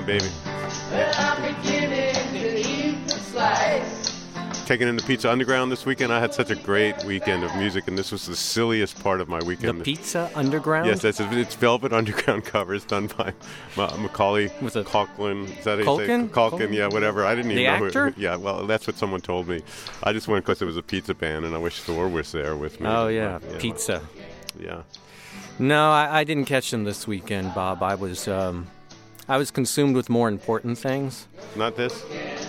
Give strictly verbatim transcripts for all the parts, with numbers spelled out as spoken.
Underground, baby. Well, I'm beginning to eat the slice. Taking in the Pizza Underground this weekend. I had such a great weekend of music, and this was the silliest part of my weekend. The Pizza Underground? Yes, that's it's Velvet Underground covers done by Ma- Macaulay Was it Culkin. Is that how you Culkin? say? Culkin, yeah, whatever. I didn't even The know actor? who. Yeah, well, that's what someone told me. I just went because it was a pizza band, and I wish Thor was there with me. Oh, yeah, But, pizza. Yeah. No, I, I didn't catch them this weekend, Bob. I was um, I was consumed with more important things. Not this?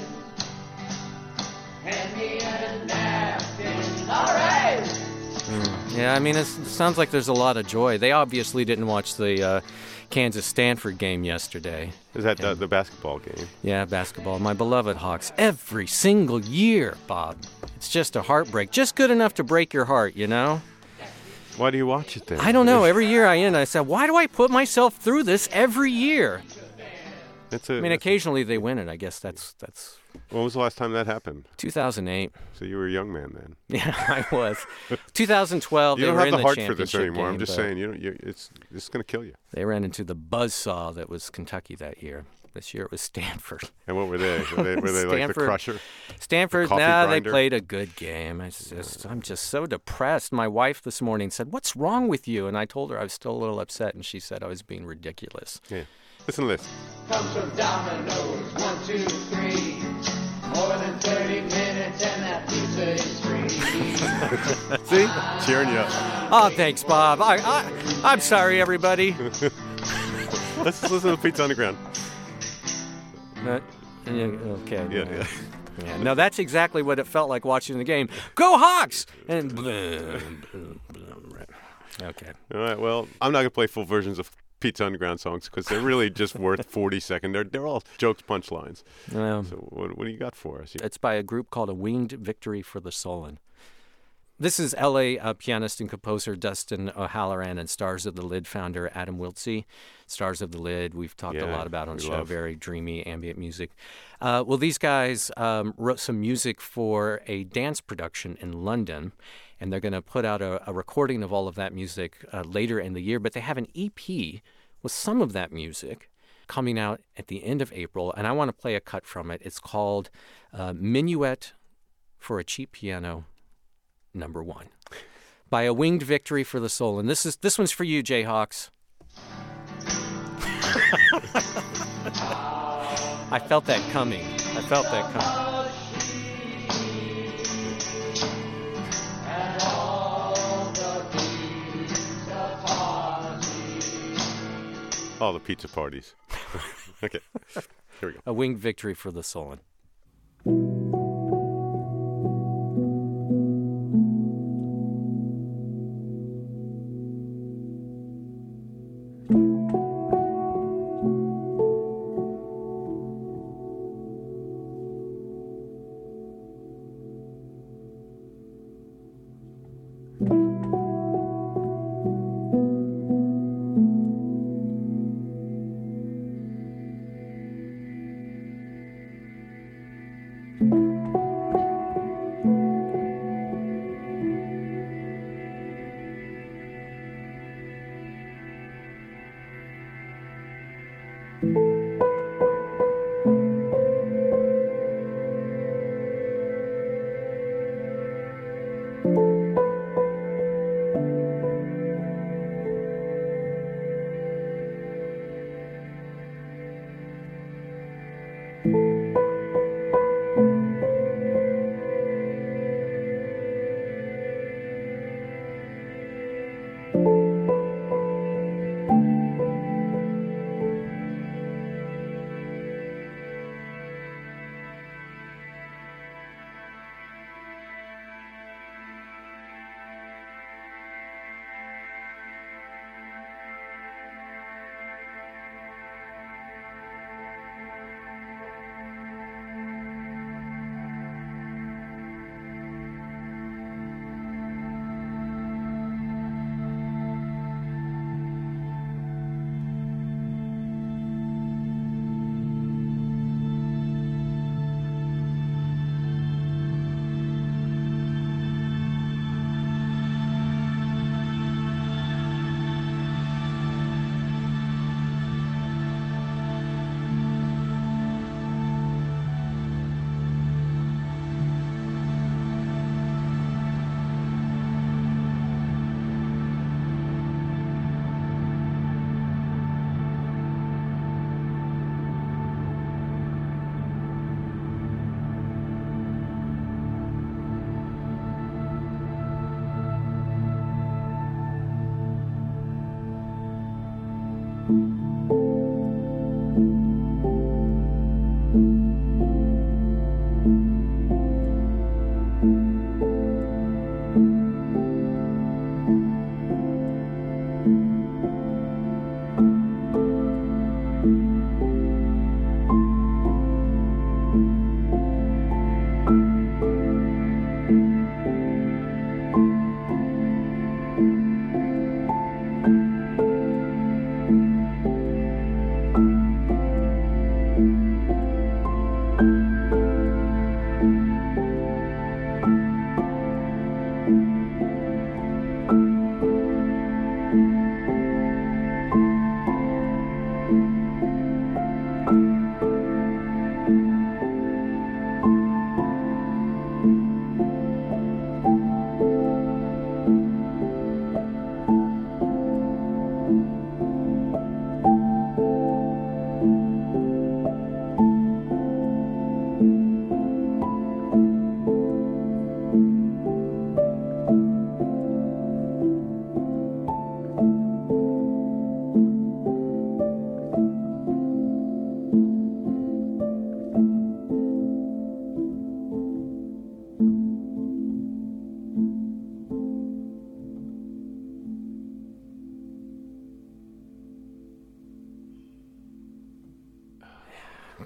Hand me a napkin. All right. Mm. Yeah, I mean, it's, it sounds like there's a lot of joy. They obviously didn't watch the uh, Kansas-Stanford game yesterday. Is that the, the basketball game? Yeah, basketball. My beloved Hawks. Every single year, Bob. It's just a heartbreak. Just good enough to break your heart, you know? Why do you watch it then? I don't know. Every year I end, I said, why do I put myself through this every year? It's a, I mean, occasionally they win it. I guess that's that's. When was the last time that happened? two thousand eight. So you were a young man then. Yeah, I was. two thousand twelve. You they don't were have in the the heart for this championship anymore. I'm game, just but saying, you know, you, it's it's going to kill you. They ran into the buzzsaw that was Kentucky that year. This year it was Stanford. And what were they? Were they, were they like the Stanford. crusher? Stanford, The coffee nah, they grinder? played a good game. I just, I'm just so depressed. My wife this morning said, "What's wrong with you?" And I told her I was still a little upset, and she said I was being ridiculous. Yeah. Listen to this. Comes from Domino's. One, two, three. More than thirty minutes and that pizza is free. See? Cheering you up. Oh, thanks, Bob. I, I, I'm sorry, everybody. Let's listen to Pizza Underground. Uh, yeah, okay. Yeah, yeah. Yeah, no, that's exactly what it felt like watching the game. Go Hawks! And okay. All right, well, I'm not going to play full versions of Pizza Underground songs because they're really just worth forty seconds. They're, they're all jokes, punchlines. Um, So what, what do you got for us? It's by a group called A Winged Victory for the Sullen. This is L A uh, pianist and composer Dustin O'Halloran and Stars of the Lid founder Adam Wiltsey. Stars of the Lid, we've talked a Yeah, lot about on the we show, love. very dreamy ambient music. Uh, well, these guys um, wrote some music for a dance production in London, and they're going to put out a, a recording of all of that music uh, later in the year, but they have an E P with some of that music coming out at the end of April, and I want to play a cut from it. It's called uh, Minuet for a Cheap Piano, Number One, by A Winged Victory for the Soul. And this is this one's for you, Jayhawks. I felt that coming. I felt that coming. All the pizza parties. Okay, here we go. A Winged Victory for the Soul.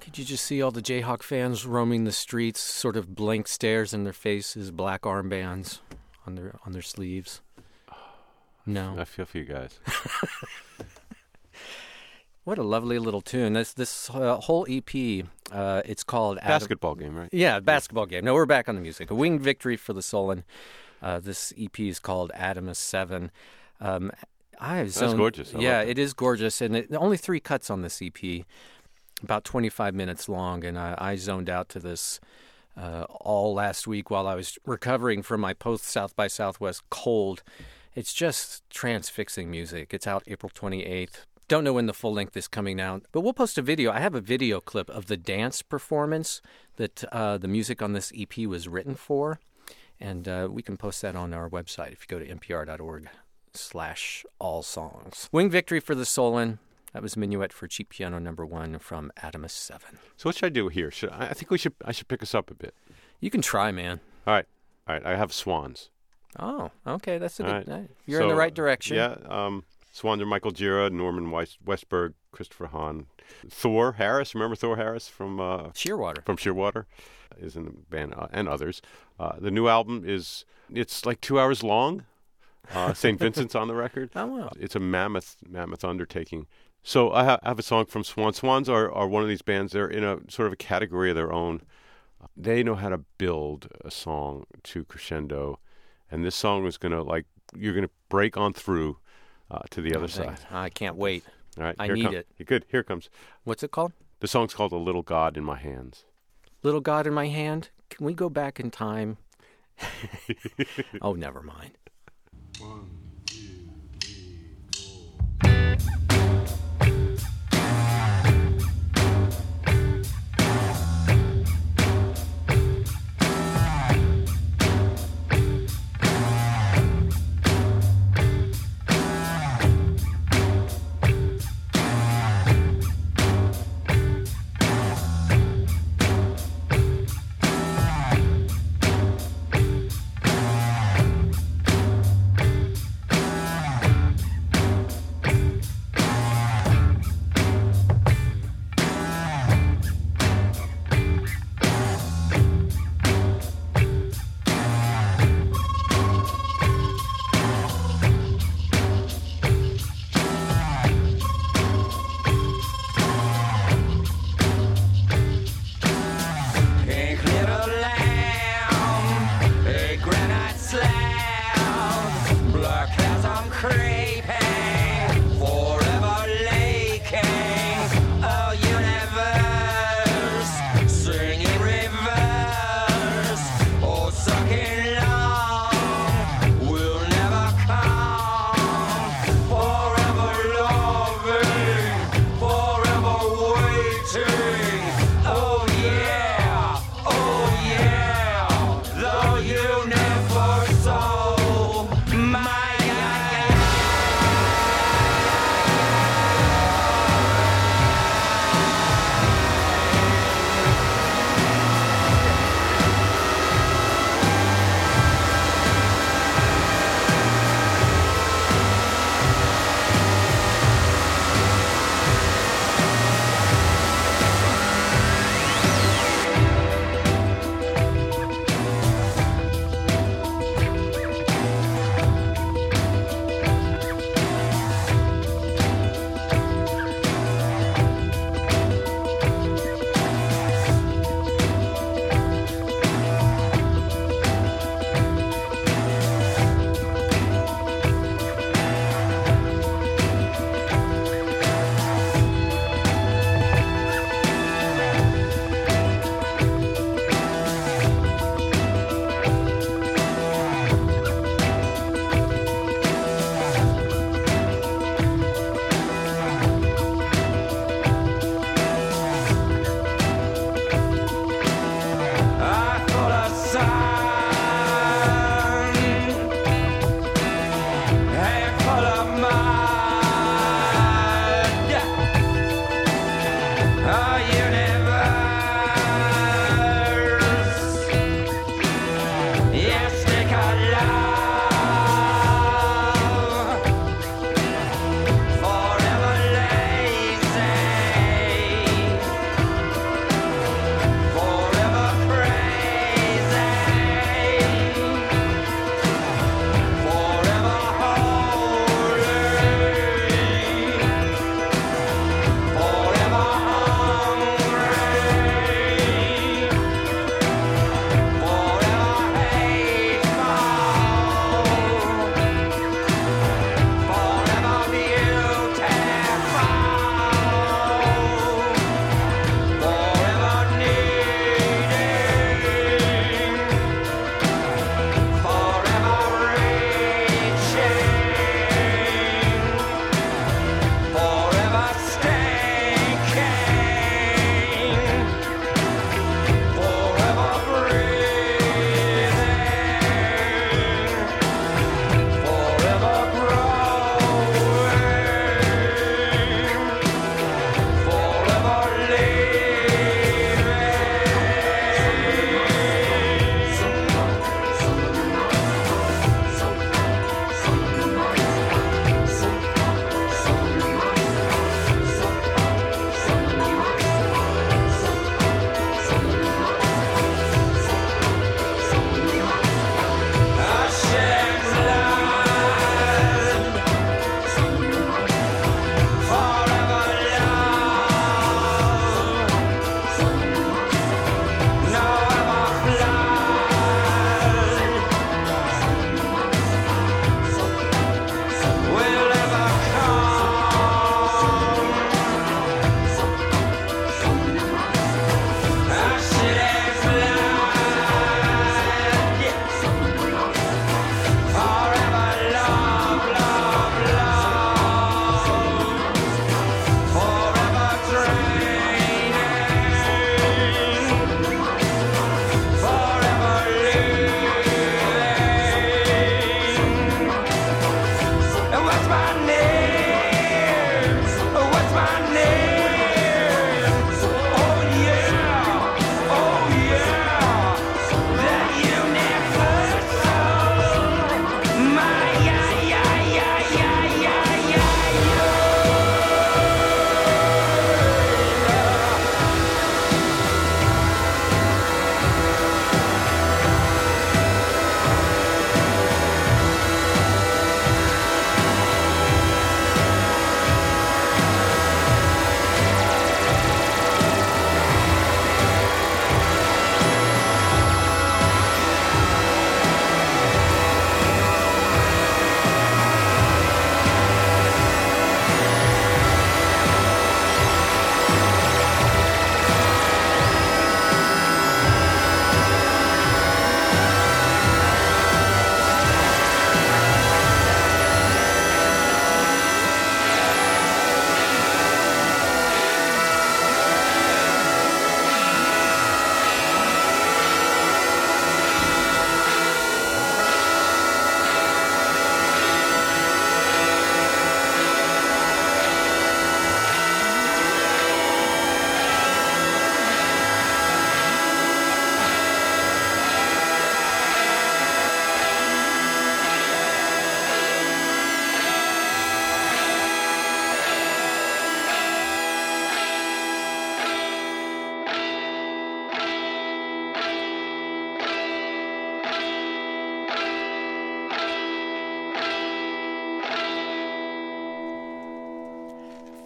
Did you just see all the Jayhawk fans roaming the streets, sort of blank stares in their faces, black armbands on their on their sleeves? No. I feel for you guys. What a lovely little tune. This this uh, whole E P, uh, it's called... Adam- Basketball game, right? Yeah, basketball game. No, we're back on the music. A winged victory for the Solon. Uh, this E P is called Adamus seven. Um, I have That's zoned, gorgeous. I yeah, love that. it is gorgeous. And it, only three cuts on this E P, about twenty-five minutes long. And I, I zoned out to this uh, all last week while I was recovering from my post-South by Southwest cold. It's just transfixing music. It's out April twenty-eighth. Don't know when the full length is coming out, but we'll post a video. I have a video clip of the dance performance that uh, the music on this E P was written for, and uh, we can post that on our website if you go to npr.org slash all songs. Wing Victory for the Solon. That was Minuet for Cheap Piano number one from Adamus seven. So what should I do here? Should I, I think we should. I should pick us up a bit. You can try, man. All right, all right. I have Swans. Oh, okay. That's a good. All right. uh, You're in the So, right direction. Yeah. Um, Swans are Michael Gira, Norman Weiss, Westberg, Christopher Hahn, Thor Harris. Remember Thor Harris from uh, Shearwater. from Shearwater is in the band, uh, and others. Uh, the new album is it's like two hours long. Uh, Saint Vincent's on the record. Oh, wow. It's a mammoth, mammoth undertaking. So I, ha- I have a song from Swans. Swans are, are one of these bands. They're in a sort of a category of their own. They know how to build a song to crescendo, and this song is gonna like you're gonna break on through uh, to the other Oh, side. thanks. I can't wait. All right, I here need come- it. Good. Here it comes. What's it called? The song's called "A Little God in My Hands." Little God in My Hand. Can we go back in time? Oh, never mind.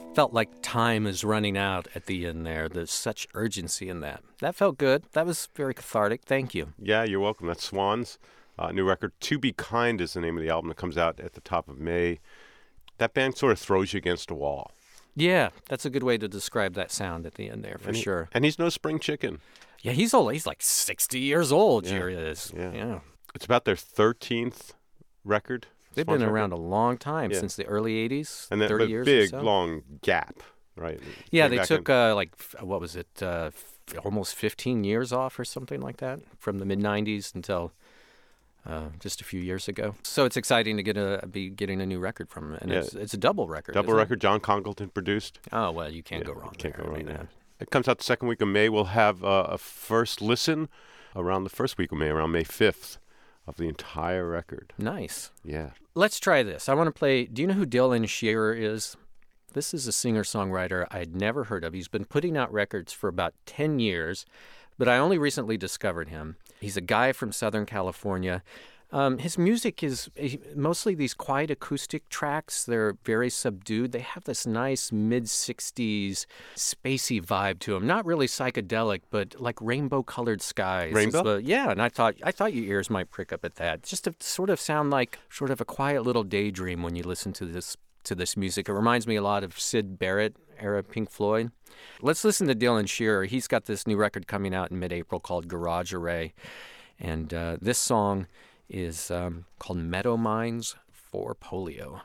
felt like time is running out at the end there. There's such urgency in that. That felt good. That was very cathartic. Thank you. Yeah, you're welcome. That's Swans, uh, new record. To Be Kind is the name of the album that comes out at the top of May. That band sort of throws you against a wall. Yeah, that's a good way to describe that sound at the end there, for and he, sure. And he's no spring chicken. Yeah, he's old. He's like sixty years old, yeah. Jerry is. Yeah. yeah. It's about their thirteenth record. They've Swans been record. around a long time, Yeah. since the early eighties, and then, thirty but years big, or so. long gap, right? Yeah, Came they back took, in- uh, like, f- what was it, uh, f- almost fifteen years off or something like that, from the mid nineties until uh, just a few years ago. So it's exciting to get a be getting a new record from them, and Yeah. it's, it's a double record. double isn't it? record. John Congleton produced. Oh, well, you can't Yeah, go wrong Can't there. go I wrong mean, there. uh, It comes out the second week of May. We'll have uh, a first listen around the first week of May, around May fifth, of the entire record. Nice. Yeah. Let's try this. I want to play. Do you know who Dylan Shearer is? This is a singer-songwriter I'd never heard of. He's been putting out records for about ten years, but I only recently discovered him. He's a guy from Southern California. Um, his music is mostly these quiet acoustic tracks. They're very subdued. They have this nice mid-sixties spacey vibe to them. Not really psychedelic, but like rainbow-colored skies. Rainbow? Is the- yeah, and I thought I thought your ears might prick up at that. Just to sort of sound like sort of a quiet little daydream when you listen to this to this music. It reminds me a lot of Syd Barrett era Pink Floyd. Let's listen to Dylan Shearer. He's got this new record coming out in mid-April called Garage Array, and uh, this song is um, called Meadow Mines for Polio.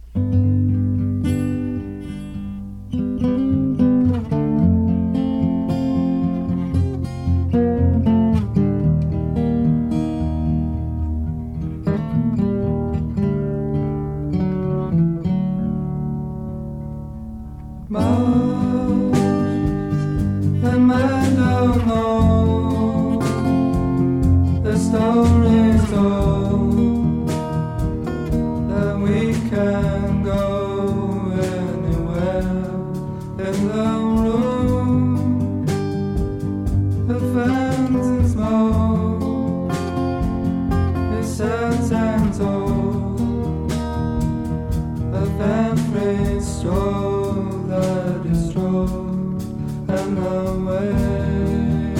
And men don't know the stories told, that we can go anywhere in the room, the fans and smoke is set and told of every stroll that is strolled and the way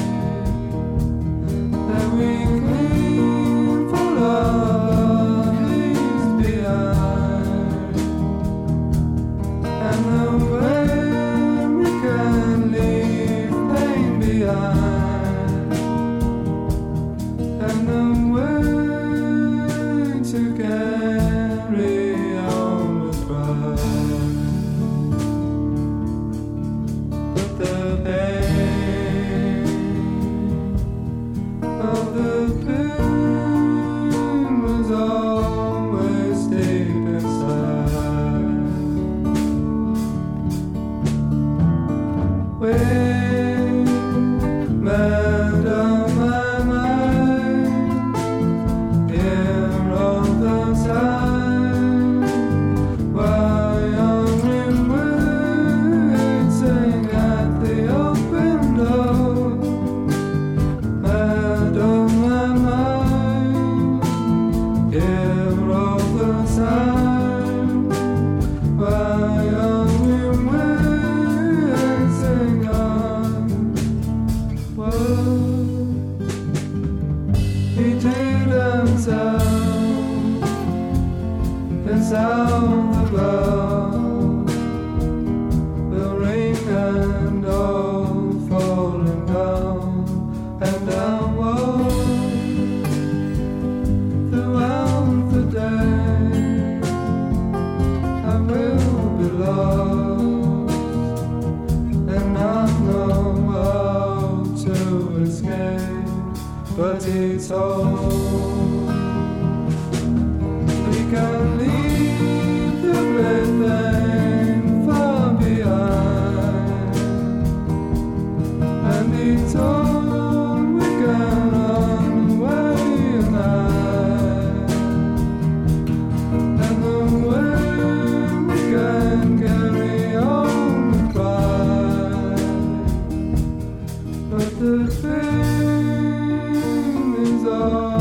that we can follow these behind, and the way we can leave pain behind, and the way to carry on with pride. But the pain of the pain was always deep inside. We met on my mind here all the time, while young and waiting at the open door. Met on my mind here all the time, while young and waiting on what he didn't tell can sound above the rain and all falling down and downward throughout the day. I will be lost and not know how to escape, but he told we can leave everything far behind, and he told we can run away and hide, and the way we can carry on with pride, but the pain is all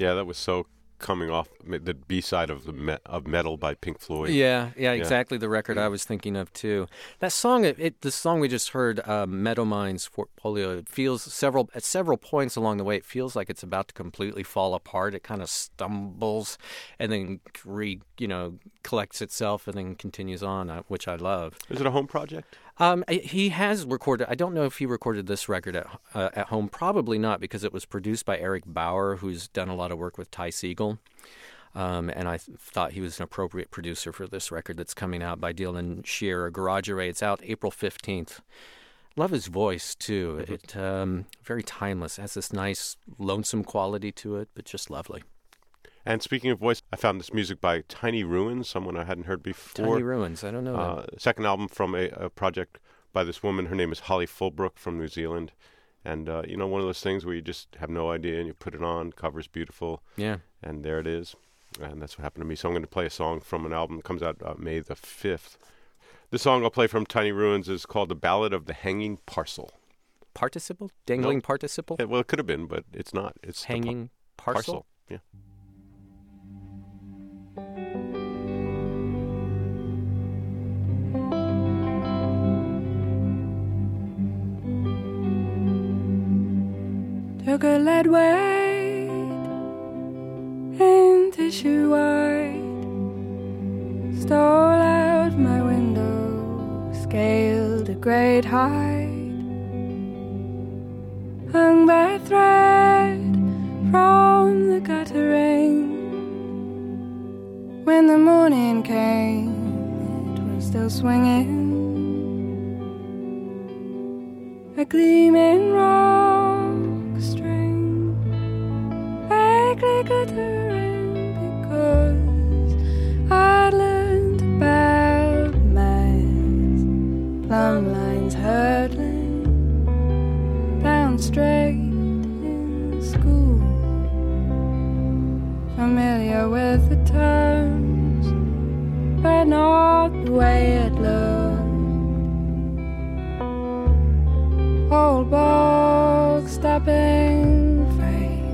Yeah, that was so coming off the B-side of the me- of Metal by Pink Floyd. Yeah, yeah, Yeah. exactly the record I was thinking of too. That song, it, it the song we just heard, uh, Meadow Mind's Portfolio, it feels several at several points along the way, it feels like it's about to completely fall apart. It kind of stumbles and then re, you know, collects itself and then continues on, uh, which I love. Is it a home project? Um, he has recorded. I don't know if he recorded this record at uh, at home. Probably not, because it was produced by Eric Bauer, who's done a lot of work with Ty Segall. Um, and I th- thought he was an appropriate producer for this record that's coming out by Dylan Shearer, Garage Array. It's out April fifteenth. Love his voice, too. Mm-hmm. It um, very timeless. It has this nice, lonesome quality to it, but just lovely. And speaking of voice, I found this music by Tiny Ruins, someone I hadn't heard before. Tiny Ruins, I don't know uh, that. Second album from a, a project by this woman. Her name is Holly Fulbrook from New Zealand. And, uh, you know, one of those things where you just have no idea and you put it on, cover's beautiful. Yeah. And there it is. And that's what happened to me. So I'm going to play a song from an album that comes out uh, May the fifth. The song I'll play from Tiny Ruins is called The Ballad of the Hanging Parcel. Participle? Dangling No. participle? It, well, it could have been, but it's not. It's the Hanging par- parcel? Yeah. Took a lead weight and tissue white, stole out my window, scaled a great height, hung by a thread from the guttering. When the morning came, it was still swinging, a gleaming rock string, vaguely glittering, because I'd learned about math, plumb lines hurtling down straight in school, familiar with the terms, but not the way it looked. Old bog stepping freight.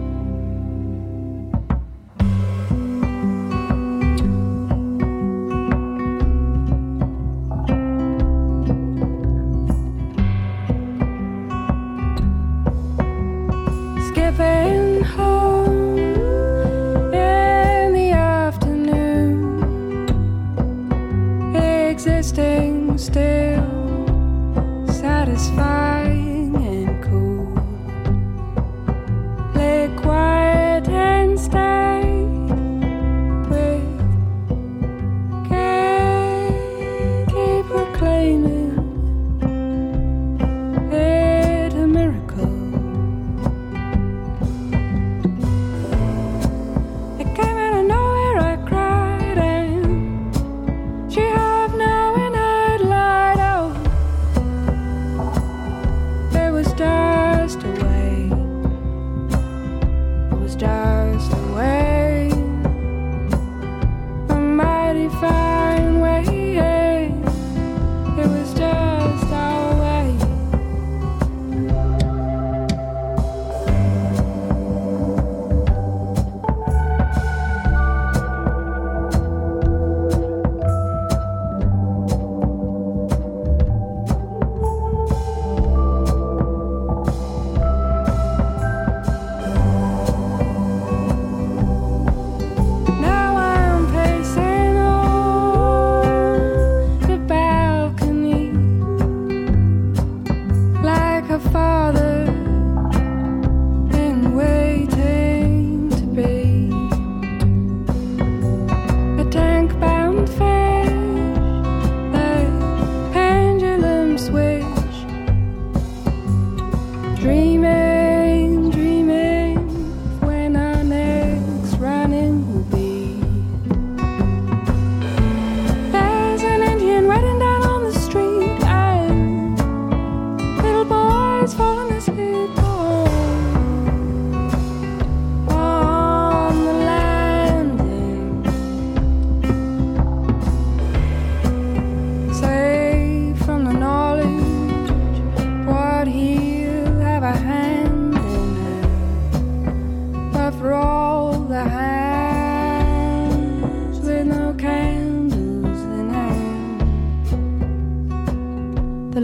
Skipping home in the afternoon, existing still, satisfying and cool. Lay quiet and stay with care. Keep proclaiming it a miracle. It came out of nowhere, I cried, and she half knowing I'd lied out.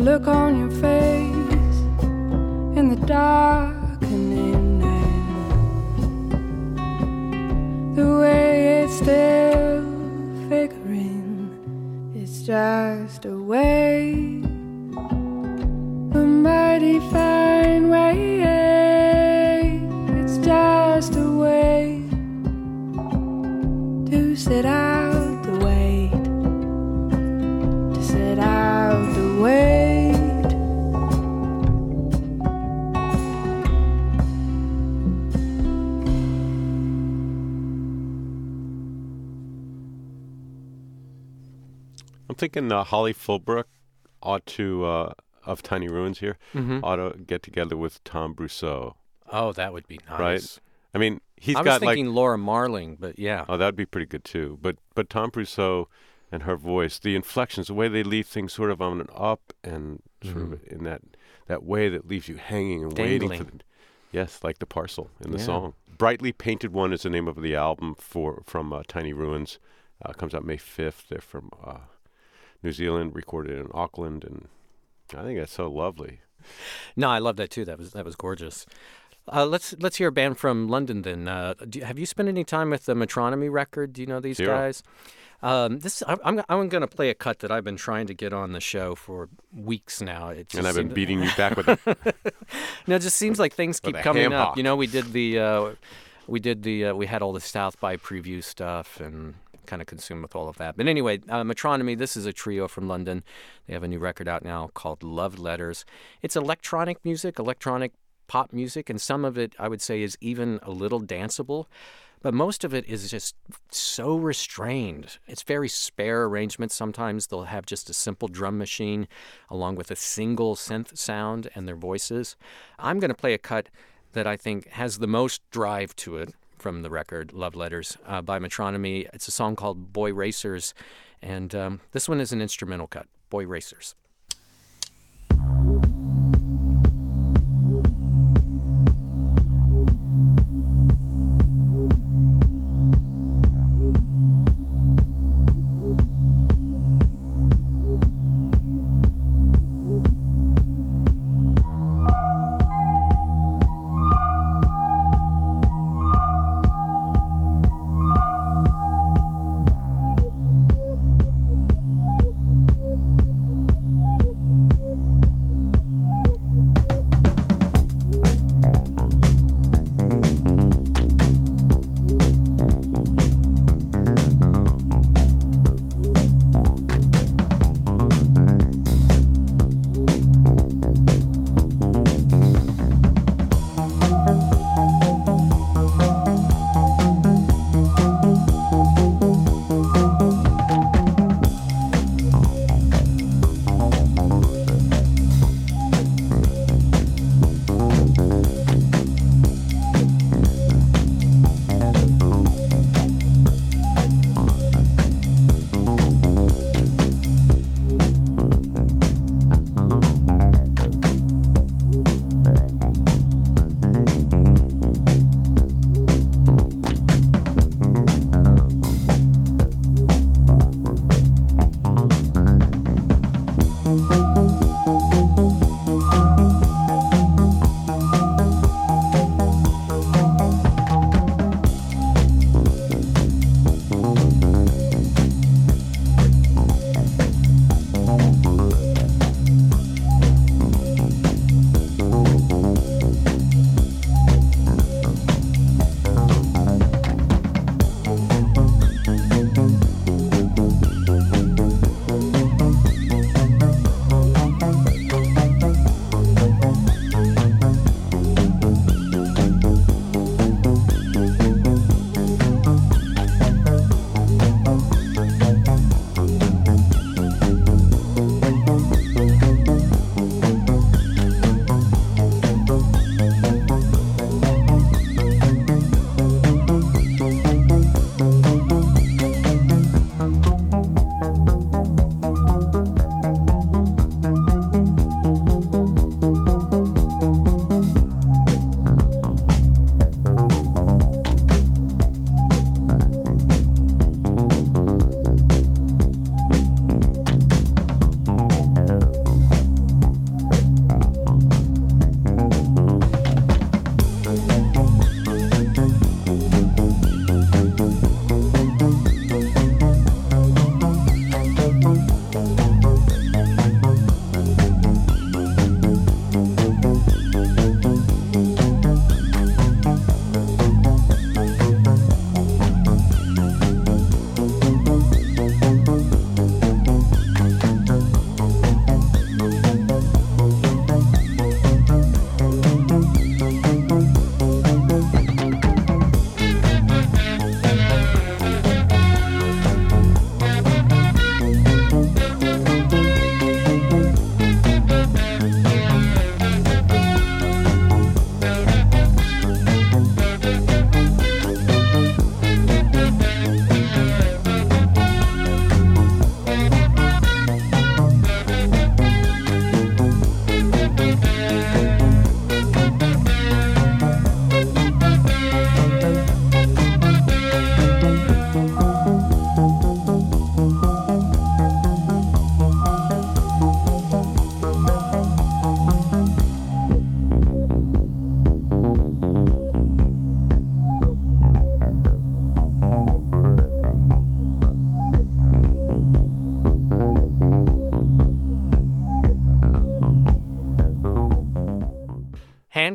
look on your face in the darkening night, the way it's still figuring, it's just a way, a mighty fine way, it's just a way to sit out the wait, to sit out the wait. I'm thinking uh, Holly Fulbrook ought to, uh, of Tiny Ruins here, Mm-hmm. ought to get together with Tom Brousseau, Oh, that would be nice. right? I mean, he's I was got thinking like, Laura Marling, but yeah. oh, that would be pretty good too. But but Tom Brousseau and her voice, the inflections, the way they leave things sort of on an up and sort of in that, that way that leaves you hanging and waiting for Dangling. the, yes, like the parcel in the Yeah. song. Brightly Painted One is the name of the album for from uh, Tiny Ruins. Uh, comes out May fifth. They're from uh, New Zealand, recorded in Auckland, and I think that's so lovely. No, I love that too. That was that was gorgeous. Uh, let's let's hear a band from London then. Uh, do, have you spent any time with the Metronomy record? Do you know these Zero. guys? Um, this I, I'm I'm going to play a cut that I've been trying to get on the show for weeks now. It just And I've been seemed- beating you back with it. No, it just seems like things keep a coming ham up. hock. You know, we did the uh, we did the uh, we had all the South by preview stuff and kind of consumed with all of that. But anyway, uh, Metronomy. This is a trio from London. They have a new record out now called Love Letters. It's electronic music, electronic pop music, and some of it I would say is even a little danceable. But most of it is just so restrained. It's very spare arrangements. Sometimes they'll have just a simple drum machine along with a single synth sound and their voices. I'm going to play a cut that I think has the most drive to it from the record, Love Letters, uh, by Metronomy. It's a song called Boy Racers, and um, this one is an instrumental cut, Boy Racers. Thank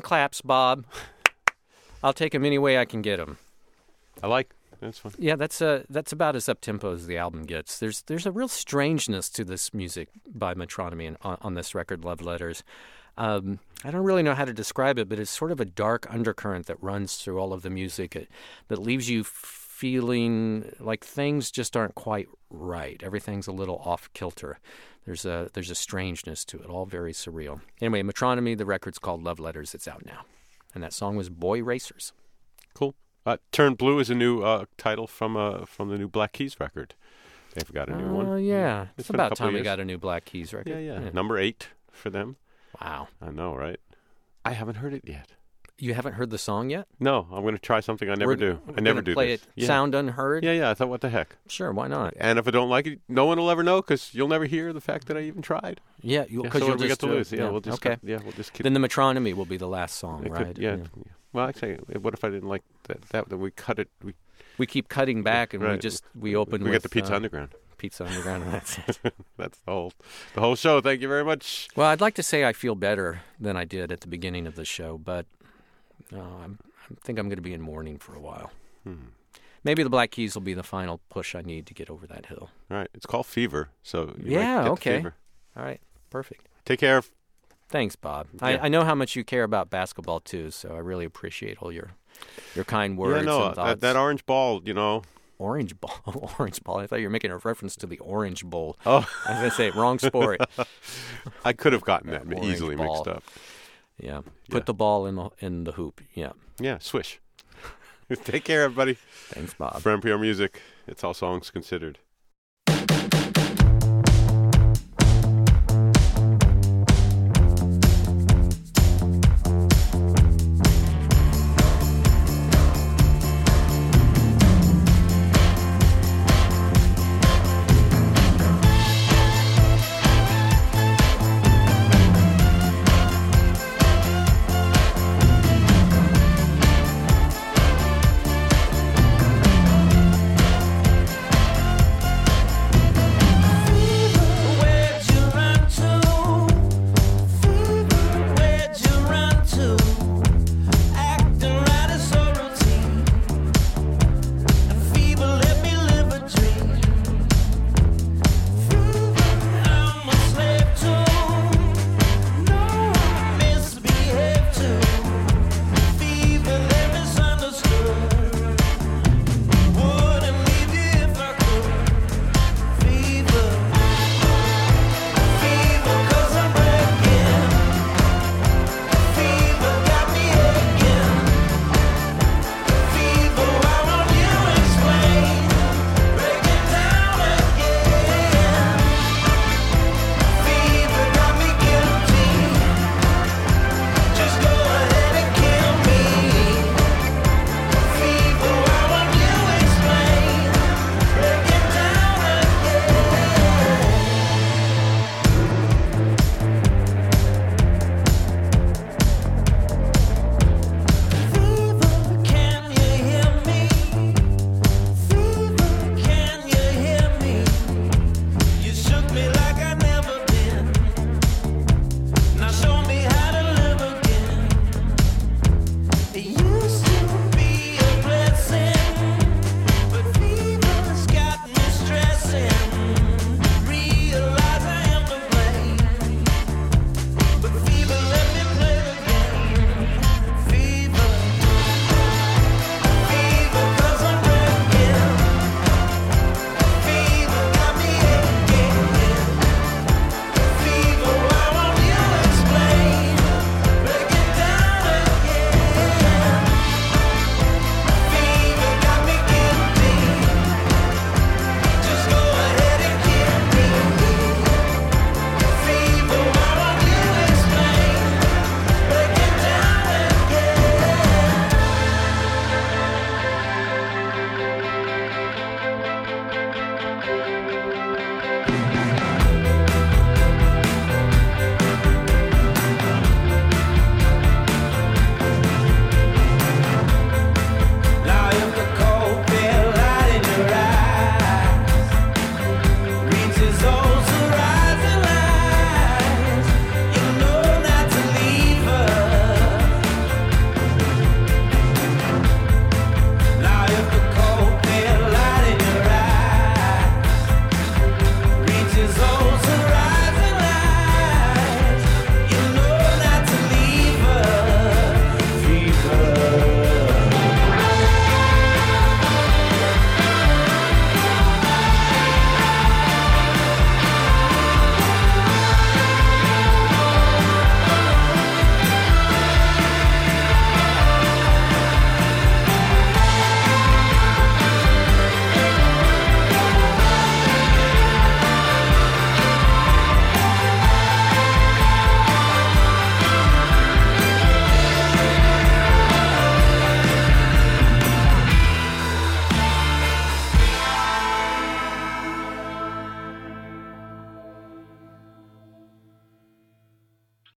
hand claps, Bob. I'll take them any way I can get them. I like. That's fun. Yeah, that's uh, that's about as up-tempo as the album gets. There's there's a real strangeness to this music by Metronomy and, on, on this record, Love Letters. Um, I don't really know how to describe it, but it's sort of a dark undercurrent that runs through all of the music it, that leaves you feeling like things just aren't quite right. Everything's a little off-kilter. There's a there's a strangeness to it, all very surreal. Anyway, Metronomy, the record's called Love Letters. It's out now. And that song was Boy Racers. Cool. Uh, Turn Blue is a new uh, title from uh, from the new Black Keys record. They've got a new uh, one. Yeah, It's it's, been a about couple time we years. got a new Black Keys record. Yeah, yeah, Number eight for them. Wow. I know, right? I haven't heard it yet. You haven't heard the song yet? No, I'm going to try something I never We're- do. we're I never gonna do play this. it Yeah. sound unheard? Yeah, yeah. I thought, what the heck? Sure, why not? And if I don't like it, no one will ever know because you'll never hear the fact that I even tried. Yeah, Yeah, because so you'll what do we just got to do it. lose? Yeah, we'll just okay. yeah, we'll just keep. Then the Metronomy will be the last song, it right? could- yeah. Well, actually, what if I didn't like that? That, that we cut it. We We keep cutting back, and we Right. just we open. we with, get the Pizza uh, Underground. Pizza Underground, and that's it. That's the whole the whole show. Thank you very much. Well, I'd like to say I feel better than I did at the beginning of the show, but no, I'm, I think I'm going to be in mourning for a while. Hmm. Maybe the Black Keys will be the final push I need to get over that hill. All right, it's called Fever. So you Yeah, might get the okay. fever. All right, perfect. Take care. Thanks, Bob. Yeah. I, I know how much you care about basketball too, so I really appreciate all your your kind words yeah, no, and thoughts. that, that orange ball. You know. Orange ball, orange ball. I thought you were making a reference to the Orange Bowl. Oh, I was gonna say wrong sport. I could have gotten that Orange easily ball. mixed up. Yeah, Yeah. put the ball in the in the hoop. Yeah, Yeah, swish. Take care, everybody. thanks, Bob. For N P R Music, it's All Songs Considered.